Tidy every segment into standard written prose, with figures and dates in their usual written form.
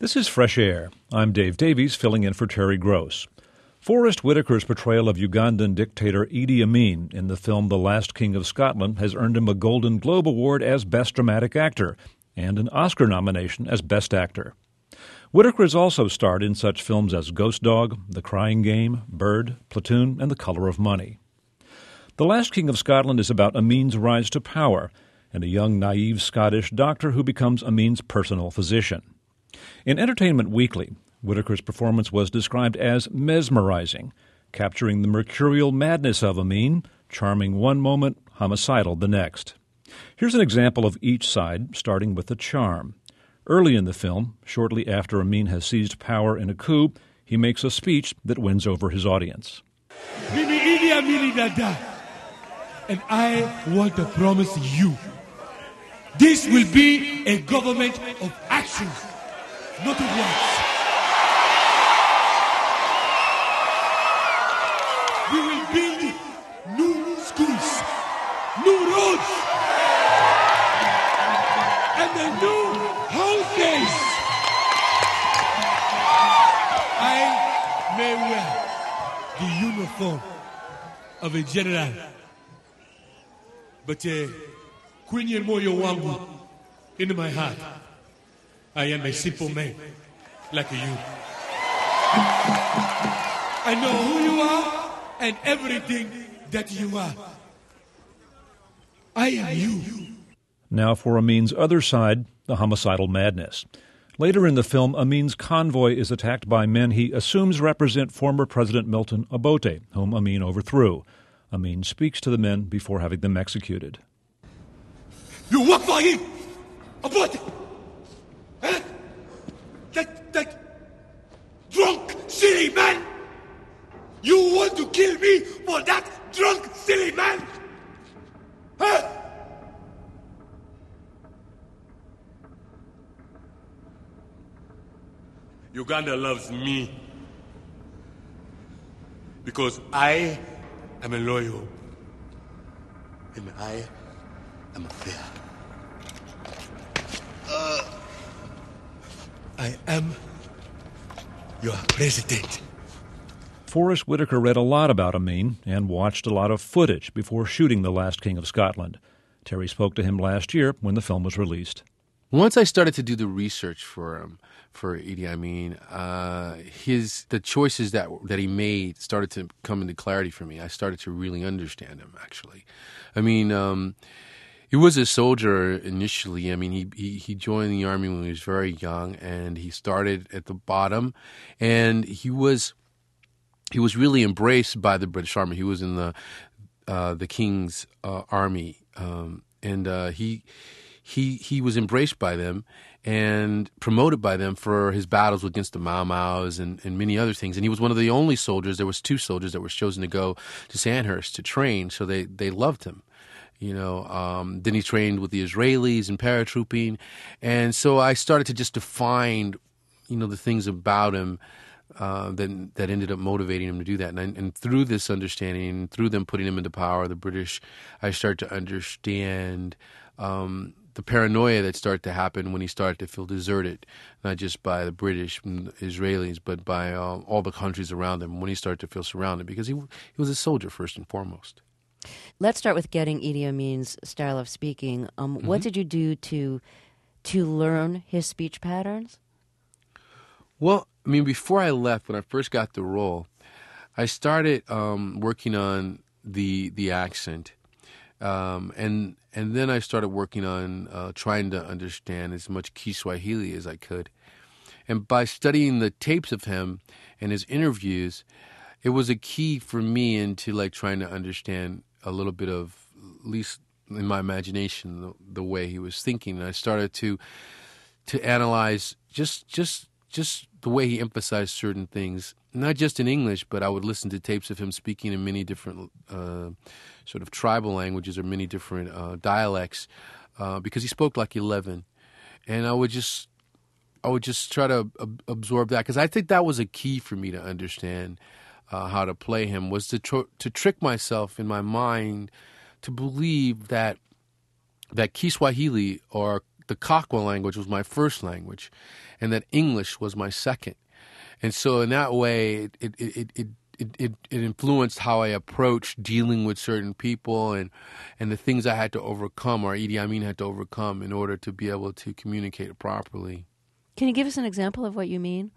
This is Fresh Air. I'm Dave Davies, filling in for Terry Gross. Forrest Whitaker's portrayal of Ugandan dictator Idi Amin in the film The Last King of Scotland has earned him a Golden Globe Award as Best Dramatic Actor and an Oscar nomination as Best Actor. Whitaker has also starred in such films as Ghost Dog, The Crying Game, Bird, Platoon, and The Color of Money. The Last King of Scotland is about Amin's rise to power and a young, naive Scottish doctor who becomes Amin's personal physician. In Entertainment Weekly, Whitaker's performance was described as mesmerizing, capturing the mercurial madness of Amin, charming one moment, homicidal the next. Here's an example of each side, starting with the charm. Early in the film, shortly after Amin has seized power in a coup, he makes a speech that wins over his audience. Mimi Idi Amin Dada, and I want to promise you, this will be a government of action. Not of words. We will build new schools, new roads, and a new houses. I may wear the uniform of a general, but kwenye moyo wangu, in my heart, I am a simple man, like you. I know who you are and everything that you are. I am you. Now for Amin's other side, the homicidal madness. Later in the film, Amin's convoy is attacked by men he assumes represent former President Milton Obote, whom Amin overthrew. Amin speaks to the men before having them executed. You work for him! Obote! Huh? That drunk, silly man! You want to kill me for that drunk, silly man? Huh? Uganda loves me because I am a loyal and I am fair. I am your president. Forrest Whitaker read a lot about Amin and watched a lot of footage before shooting The Last King of Scotland. Terry spoke to him last year when the film was released. Once I started to do the research for Idi Amin, the choices that he made started to come into clarity for me. I started to really understand him, actually. I mean, he was a soldier initially. I mean, he joined the army when he was very young, and he started at the bottom, and he was really embraced by the British Army. He was in the King's army, and he was embraced by them and promoted by them for his battles against the Mau Maus and many other things. And he was one of the only soldiers. There was 2 soldiers that were chosen to go to Sandhurst to train, so they loved him. You know, then he trained with the Israelis in paratrooping. And so I started to just define, the things about him that ended up motivating him to do that. And through this understanding, through them putting him into power, the British, I started to understand the paranoia that started to happen when he started to feel deserted, not just by the British and the Israelis, but by all the countries around him when he started to feel surrounded, because he was a soldier first and foremost. Let's start with getting Idi Amin's style of speaking. What did you do to learn his speech patterns? Well, I mean, before I left, when I first got the role, I started working on the accent, and then I started working on trying to understand as much Kiswahili as I could. And by studying the tapes of him and his interviews, it was a key for me into trying to understand a little bit of, at least in my imagination, the way he was thinking. And I started to analyze just the way he emphasized certain things, not just in English, but I would listen to tapes of him speaking in many different sort of tribal languages or many different dialects, because he spoke like 11. And I would just try to absorb that, because I think that was a key for me to understand how to play him, was to trick myself in my mind to believe that Kiswahili, or the Kakwa language was my first language, and that English was my second. And so in that way, it influenced how I approached dealing with certain people and the things I had to overcome, or Idi Amin had to overcome, in order to be able to communicate properly. Can you give us an example of what you mean?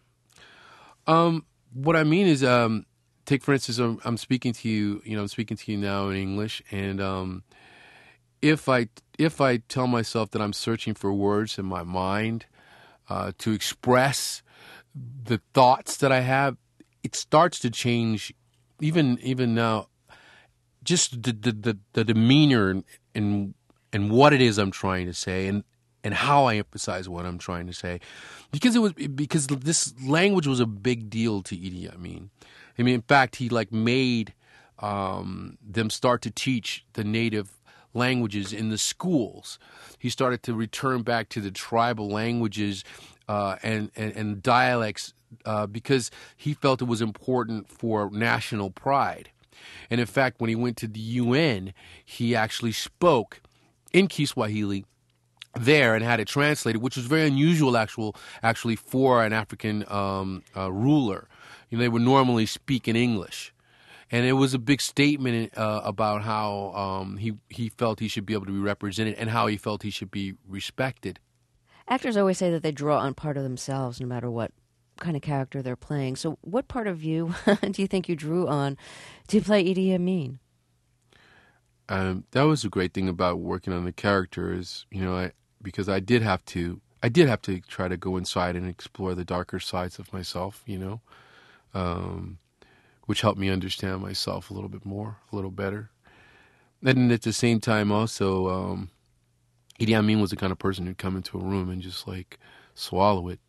What I mean is, take for instance, I'm speaking to you. I'm speaking to you now in English, and if I tell myself that I'm searching for words in my mind to express the thoughts that I have, it starts to change. Even now, just the demeanor and what it is I'm trying to say, and how I emphasize what I'm trying to say, because this language was a big deal to Idi Amin. I mean, in fact, he made them start to teach the native languages in the schools. He started to return back to the tribal languages and dialects because he felt it was important for national pride. And in fact, when he went to the UN, he actually spoke in Kiswahili there and had it translated, which was very unusual actually for an African ruler. They would normally speak in English. And it was a big statement about how he felt he should be able to be represented and how he felt he should be respected. Actors always say that they draw on part of themselves no matter what kind of character they're playing. So what part of you do you think you drew on to play Idi Amin? That was a great thing about working on the character is, because I did have to try to go inside and explore the darker sides of myself, which helped me understand myself a little bit more, a little better. And at the same time also, Idi Amin was the kind of person who'd come into a room and just swallow it,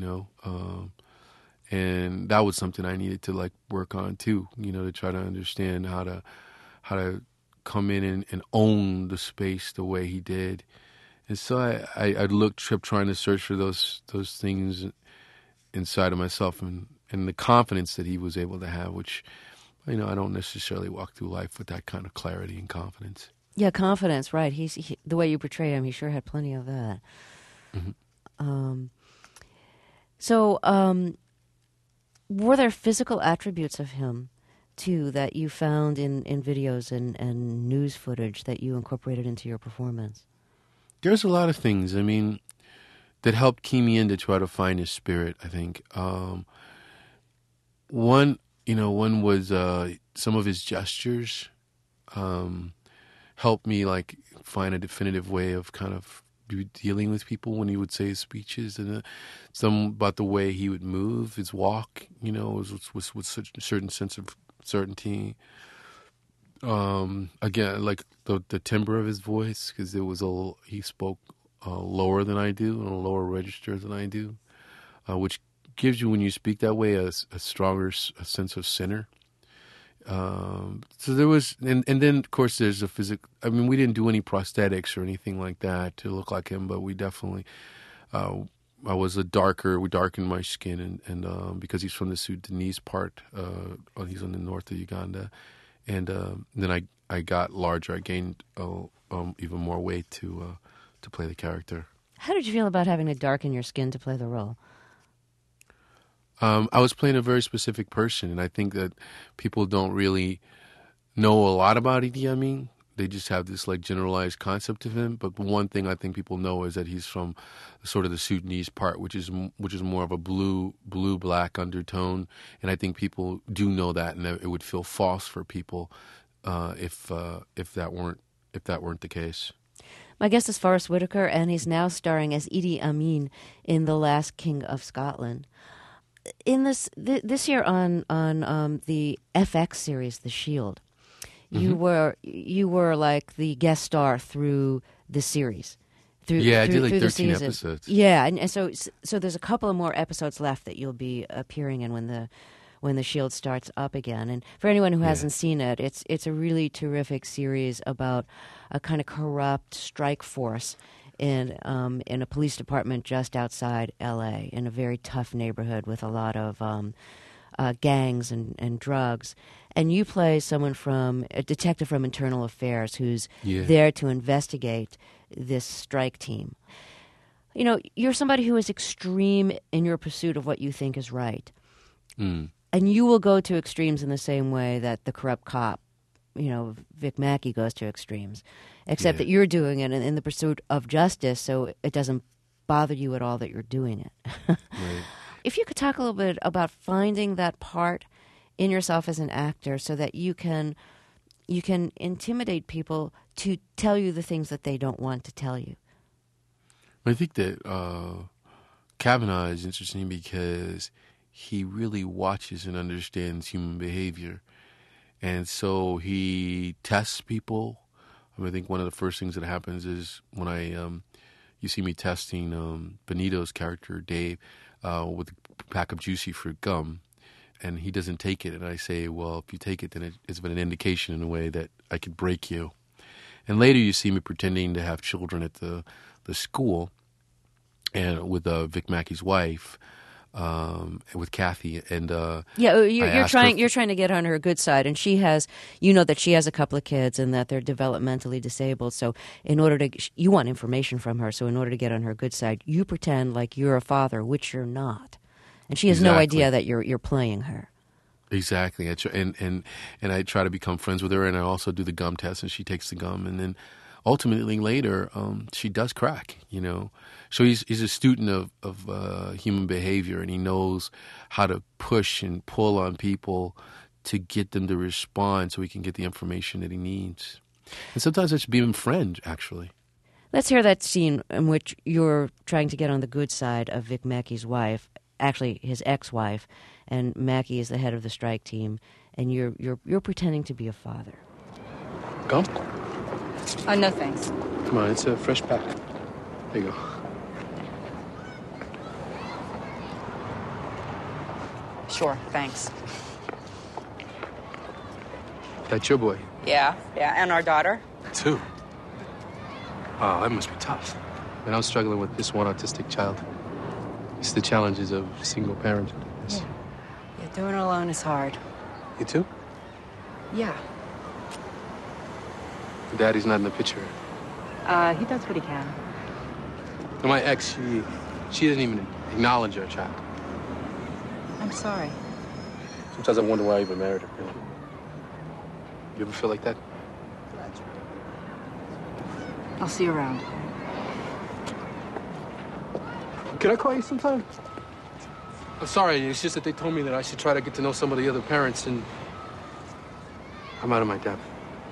and that was something I needed to work on too, to try to understand how to come in and own the space the way he did. And so I kept trying to search for those things inside of myself and the confidence that he was able to have, which, I don't necessarily walk through life with that kind of clarity and confidence. Yeah, confidence, right. The way you portray him, he sure had plenty of that. Mm-hmm. So were there physical attributes of him, too, that you found in videos and news footage that you incorporated into your performance? There's a lot of things, that helped key me in to try to find his spirit, I think. One was some of his gestures helped me find a definitive way of kind of dealing with people when he would say his speeches, and some about the way he would move, his walk, was with such a certain sense of certainty. Again, the timbre of his voice, because he spoke lower than I do, on a lower register than I do, which gives you, when you speak that way, a stronger sense of center. So there was, and then of course there's a physical. We didn't do any prosthetics or anything like that to look like him, but we definitely. I was we darkened my skin, and because he's from the Sudanese part, he's in the north of Uganda, and then I got larger. I gained even more weight to play the character. How did you feel about having to darken your skin to play the role? I was playing a very specific person, and I think that people don't really know a lot about Idi Amin. They just have this generalized concept of him. But one thing I think people know is that he's from sort of the Sudanese part, which is more of a blue-black undertone. And I think people do know that, and it would feel false for people if that weren't the case. My guest is Forest Whitaker, and he's now starring as Idi Amin in The Last King of Scotland. In this year on the FX series, The Shield, mm-hmm. you were like the guest star through the series. I did 13 episodes. Yeah, and so there's a couple of more episodes left that you'll be appearing in when the Shield starts up again. And for anyone who hasn't seen it, it's a really terrific series about a kind of corrupt strike force in a police department just outside L.A. in a very tough neighborhood with a lot of gangs and drugs. And you play a detective from Internal Affairs who's there to investigate this strike team. You know, you're somebody who is extreme in your pursuit of what you think is right. And you will go to extremes in the same way that the corrupt cop, you know, Vic Mackey, goes to extremes. Except that you're doing it in the pursuit of justice, so it doesn't bother you at all that you're doing it. Right. If you could talk a little bit about finding that part in yourself as an actor so that you can intimidate people to tell you the things that they don't want to tell you. I think that Kavanaugh is interesting because he really watches and understands human behavior. And so he tests people. I think one of the first things that happens is when you see me testing Benito's character, Dave, with a pack of Juicy Fruit gum, and he doesn't take it. And I say, well, if you take it, then it's been an indication in a way that I could break you. And later you see me pretending to have children at the school, and with Vic Mackey's wife, with Kathy, and you're trying to get on her good side, and she has, you know, that she has a couple of kids and that they're developmentally disabled. So you want information from her. So in order to get on her good side, you pretend like you're a father, which you're not, and she has no idea that you're playing her. Exactly, and I try to become friends with her, and I also do the gum test, and she takes the gum, and then ultimately later she does crack, you know. So he's a student of human behavior, and he knows how to push and pull on people to get them to respond so he can get the information that he needs. And sometimes it's being a friend, actually. Let's hear that scene in which you're trying to get on the good side of Vic Mackey's wife, actually his ex-wife, and Mackey is the head of the strike team, and you're pretending to be a father. Gum? No thanks. Come on, it's a fresh pack. There you go. Sure, thanks. That's your boy? Yeah, and our daughter. Two? Wow, that must be tough. And I'm struggling with this one autistic child. It's the challenges of single parent. Yeah, doing it alone is hard. You too? Yeah. Daddy's not in the picture. He does what he can. And my ex, she doesn't even acknowledge our child. I'm sorry. Sometimes I wonder why I even married her. You know? You ever feel like that? I'll see you around. Can I call you sometime? I'm sorry, it's just that they told me that I should try to get to know some of the other parents, and I'm out of my depth.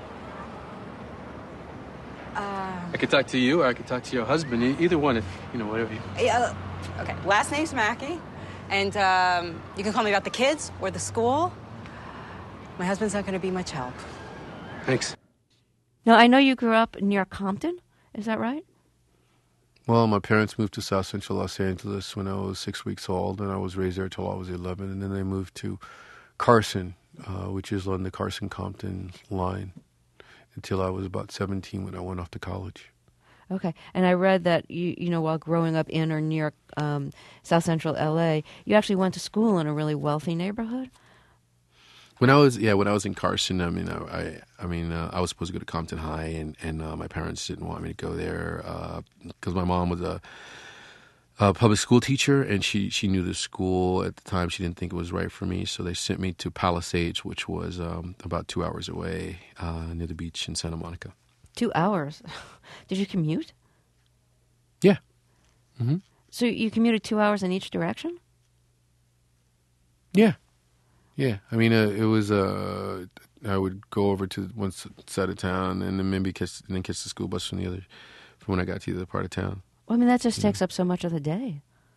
I could talk to you, or I could talk to your husband. Either one, if, you know, whatever you... Yeah, okay, last name's Mackey, and you can call me about the kids or the school. My husband's not going to be much help. Thanks. Now, I know you grew up near Compton. Is that right? Well, my parents moved to South Central Los Angeles when I was 6 weeks old, and I was raised there till I was 11. And then they moved to Carson, which is on the Carson-Compton line, until I was about 17 when I went off to college. Okay. And I read that, you know, while growing up in or near South Central L.A., you actually went to school in a really wealthy neighborhood? When I was in Carson, I was supposed to go to Compton High, and my parents didn't want me to go there because my mom was a public school teacher, and she knew the school at the time. She didn't think it was right for me, so they sent me to Palisades, which was about 2 hours away near the beach in Santa Monica. 2 hours? Did you commute? Yeah. Mm-hmm. So you commuted 2 hours in each direction? Yeah. Yeah, I mean, it was. I would go over to one side of town, and then maybe catch the school bus from the other, from when I got to the other part of town. Well, I mean, that just takes up so much of the day.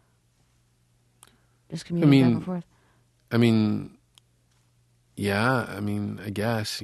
Just commuting back and forth. I mean, yeah. I mean, I guess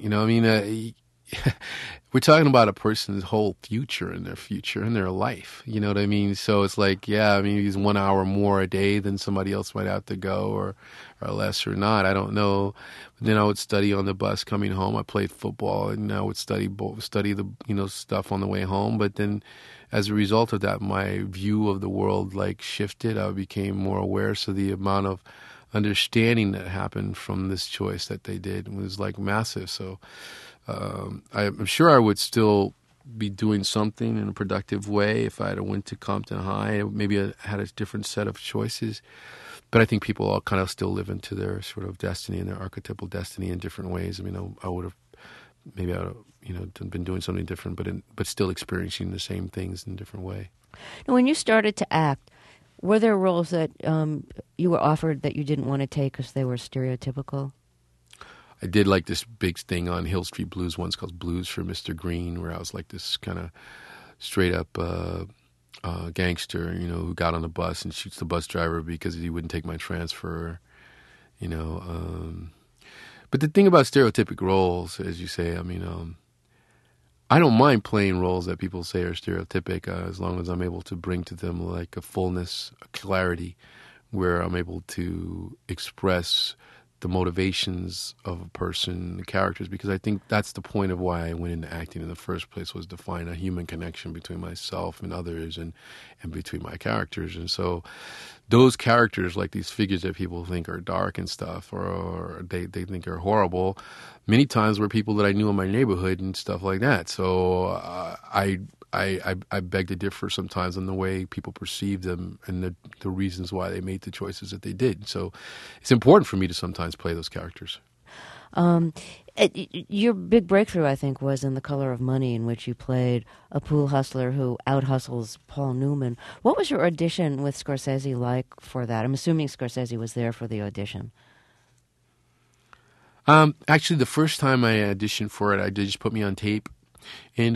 we're talking about a person's whole future and their life. You know what I mean? So it's like, yeah, I mean, he's 1 hour more a day than somebody else might have to go, or less or not. I don't know. But then I would study on the bus coming home. I played football, and I would study the stuff on the way home. But then, as a result of that, my view of the world shifted. I became more aware. So the amount of understanding that happened from this choice that they did was like massive. So I'm sure I would still be doing something in a productive way if I had went to Compton High. Maybe I had a different set of choices. But I think people all kind of still live into their sort of destiny and their archetypal destiny in different ways. I mean, I would have maybe been doing something different, but still experiencing the same things in a different way. Now, when you started to act, were there roles that you were offered that you didn't want to take because they were stereotypical? I did like this big thing on Hill Street Blues once called Blues for Mr. Green, where I was like this kind of straight up gangster, who got on the bus and shoots the bus driver because he wouldn't take my transfer, But the thing about stereotypic roles, as you say, I mean, I don't mind playing roles that people say are stereotypic as long as I'm able to bring to them like a fullness, a clarity, where I'm able to express the motivations of a person, the characters, because I think that's the point of why I went into acting in the first place, was to find a human connection between myself and others and between my characters. And so those characters, like these figures that people think are dark and stuff, or they think are horrible, many times were people that I knew in my neighborhood and stuff like that. So I beg to differ sometimes on the way people perceive them and the reasons why they made the choices that they did. So it's important for me to sometimes play those characters. Your big breakthrough, I think, was in The Color of Money, in which you played a pool hustler who out-hustles Paul Newman. What was your audition with Scorsese like for that? I'm assuming Scorsese was there for the audition. Actually, the first time I auditioned for it, they just put me on tape. And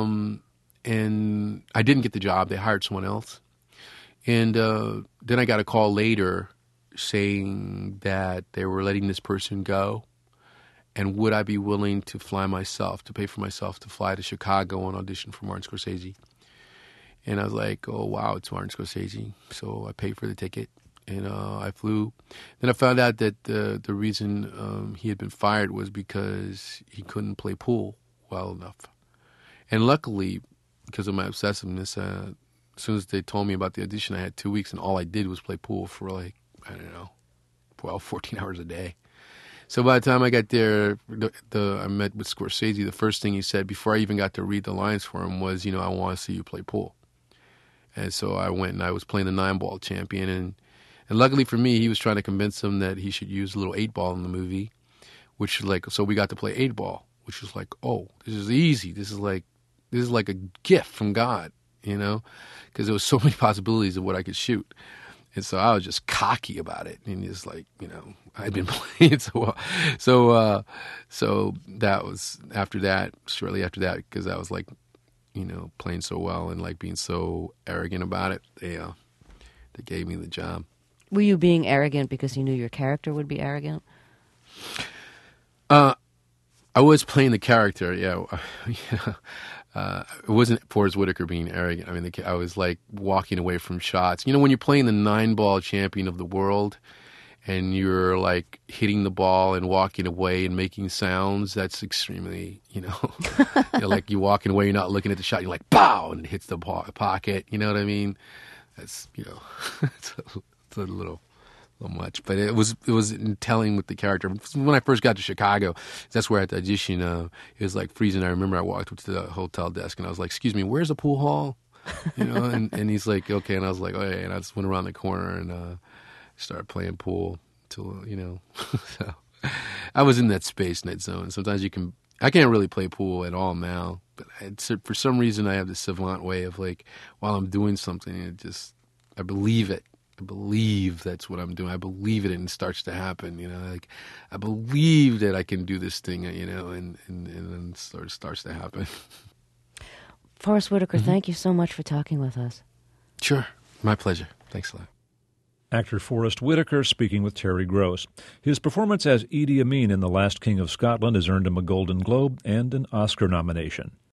I didn't get the job. They hired someone else. And then I got a call later saying that they were letting this person go. And would I be willing to pay for myself to fly to Chicago and audition for Martin Scorsese? And I was like, oh, wow, it's Martin Scorsese. So I paid for the ticket and I flew. Then I found out that the reason he had been fired was because he couldn't play pool well enough. And luckily, because of my obsessiveness, as soon as they told me about the audition, I had 2 weeks, and all I did was play pool for 14 hours a day. So by the time I got there, I met with Scorsese. The first thing he said, before I even got to read the lines for him, was, I want to see you play pool. And so I went and I was playing the 9-ball champion. And luckily for me, he was trying to convince him that he should use a little 8-ball in the movie, so we got to play 8-ball, which was like, oh, this is easy. This is like a gift from God, because there was so many possibilities of what I could shoot. And so I was just cocky about it. And just like, I'd been playing so well. So that was shortly after that, because I was like, playing so well and like being so arrogant about it, they gave me the job. Were you being arrogant because you knew your character would be arrogant? I was playing the character, yeah. It wasn't Forrest Whitaker being arrogant. I mean, I was like walking away from shots. When you're playing the 9-ball champion of the world and you're like hitting the ball and walking away and making sounds, that's extremely, you're like you're walking away, you're not looking at the shot, you're like, pow, and it hits the pocket. You know what I mean? That's, it's a little much, but it was in telling with the character. When I first got to Chicago, that's where at the audition, it was like freezing. I remember I walked up to the hotel desk and I was like, "Excuse me, where's the pool hall?" And he's like, "Okay," and I was like, "Oh yeah," and I just went around the corner and started playing pool till so I was in that space, in that zone. Sometimes I can't really play pool at all now, but for some reason I have this savant way of like, while I'm doing something, I believe it. I believe that's what I'm doing. I believe it, and it starts to happen. Like I believe that I can do this thing. And then it sort of starts to happen. Forrest Whitaker, thank you so much for talking with us. Sure, my pleasure. Thanks a lot. Actor Forrest Whitaker speaking with Terry Gross. His performance as Idi Amin in The Last King of Scotland has earned him a Golden Globe and an Oscar nomination.